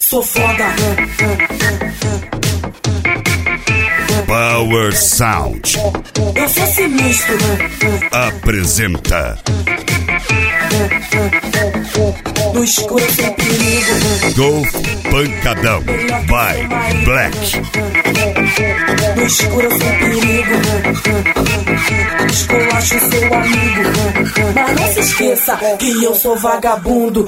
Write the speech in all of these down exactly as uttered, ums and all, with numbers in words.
Sou foda. Power Sound. Eu sou sinistro. Apresenta No escuro sem perigo. Golf Pancadão by Black. No escuro sem perigo. Esculacho seu amigo. Mas não se esqueça que eu sou vagabundo.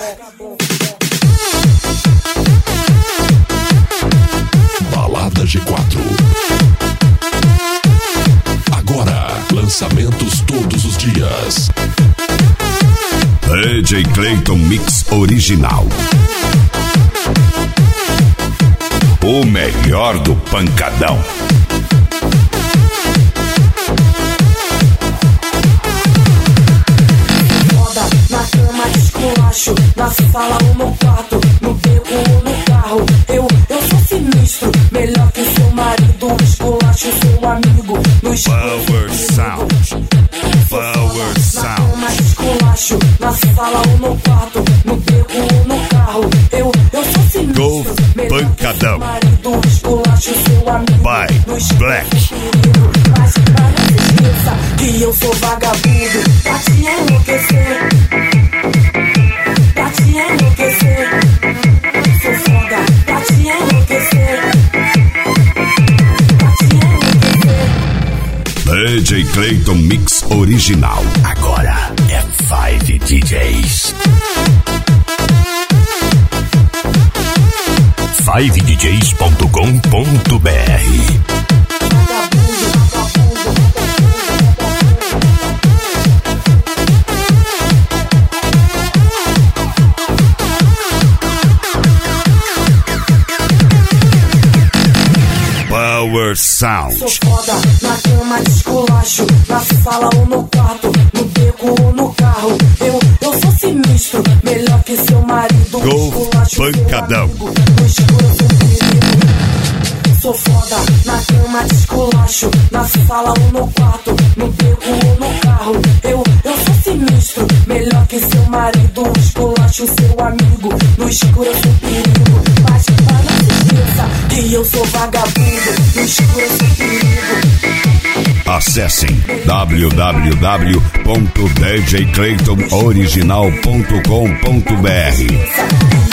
Balada G quatro. Agora, lançamentos todos os dias. D J Clayton Mix Original. O melhor do pancadão. Foda, na cama de esculacho, na sala ou no quarto, no beco ou no carro. Eu, eu sou sinistro, melhor que seu marido. Esculacho seu amigo. No Power Sound. Power Sound. Na cama de esculacho, na sala ou no quarto, no beco ou no carro. Eu, eu sou sinistro, Golf Pancadão marido. Esculacho seu amigo. by Black. Mas, mas não se esqueça que eu sou vagabundo. Pra te enlouquecer, pra te enlouquecer. Sou foda, pra te enlouquecer, pra te enlouquecer. D J Clayton Mix Original. Agora é Five D Js. five d js ponto com ponto b r. Power Sound. Sou foda, na cama de esculacho, na sala ou no quarto, no beco ou no carro. Eu, eu sou sinistro, melhor que seu marido. Golf Esculacho seu Pancadão. amigo. No escuro sem perigo. Sou foda, na cama de esculacho, na sala ou no quarto, no beco ou no carro. Eu, eu sou sinistro, melhor que seu marido. Esculacho seu amigo. No escuro sem perigo. Mas, mas não se esqueça que eu sou vagabundo. No escuro sem perigo. Acessem w w w ponto d j clayton original ponto com ponto b r.